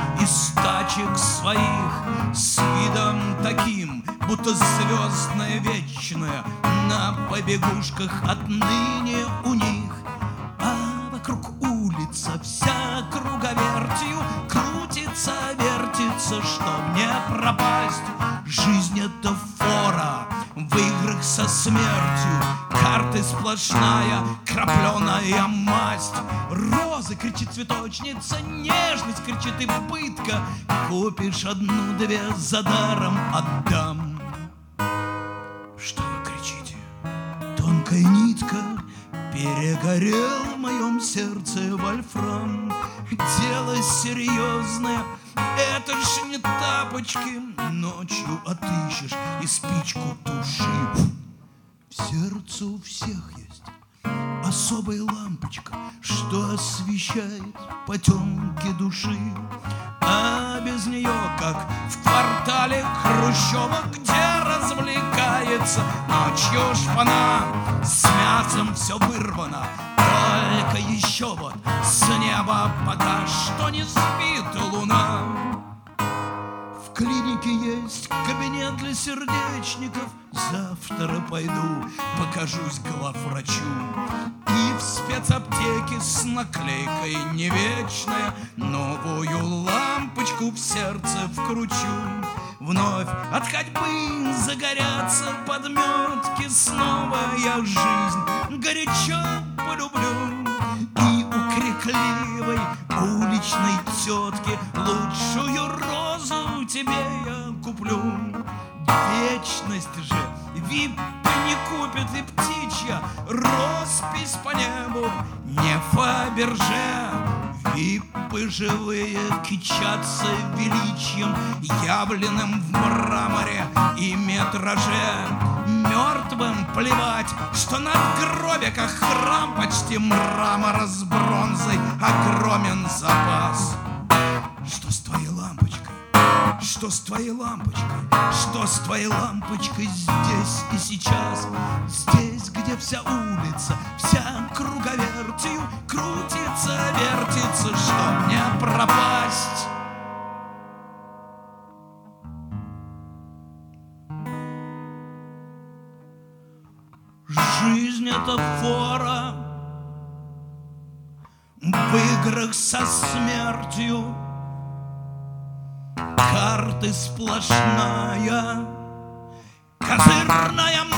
из тачек своих, с видом таким, будто звездное вечное на побегушках отныне у них. А вокруг улица вся круговертью крутится, вертится, чтоб не пропасть. Жизнь — это фора в играх со смертью, карты сплошная, крапленая масть. Розы, кричит цветочница, нежность, кричит и пытка. Купишь одну-две, за даром отдам. Что вы кричите? Тонкая нитка, перегорел в моем сердце вольфрам. Дело серьезное, это ж не тапочки. Ночью отыщешь и спичку туши. В сердце у всех есть особая лампочка, что освещает потемки души. А без нее, как в квартале Хрущева, где развлекается ночью шпана, с мясом все вырвано, только еще вот с неба пока что не спит луна. В клинике есть кабинет для сердечников. Завтра пойду, покажусь главврачу. И в спецаптеке с наклейкой «Не вечная» новую лампочку в сердце вкручу. Вновь от ходьбы загорятся подметки. Снова я жизнь горячо полюблю. И у крикливой уличной тетки лучшую розу тебе я куплю. Вечность же вип не купит, и птичья роспись по небу не Фаберже. Випы живые кичатся величием, явленным в мраморе и метраже. Мертвым плевать, что на гробиках храм почти мрамора с бронзой, огромен запас. Что с твоей лампочкой? Что с твоей лампочкой? Что с твоей лампочкой здесь и сейчас? Здесь, где вся улица, вся круговертью крутится, вертится, чтоб не пропасть. Жизнь — это фора в играх со смертью, карты сплошная, козырная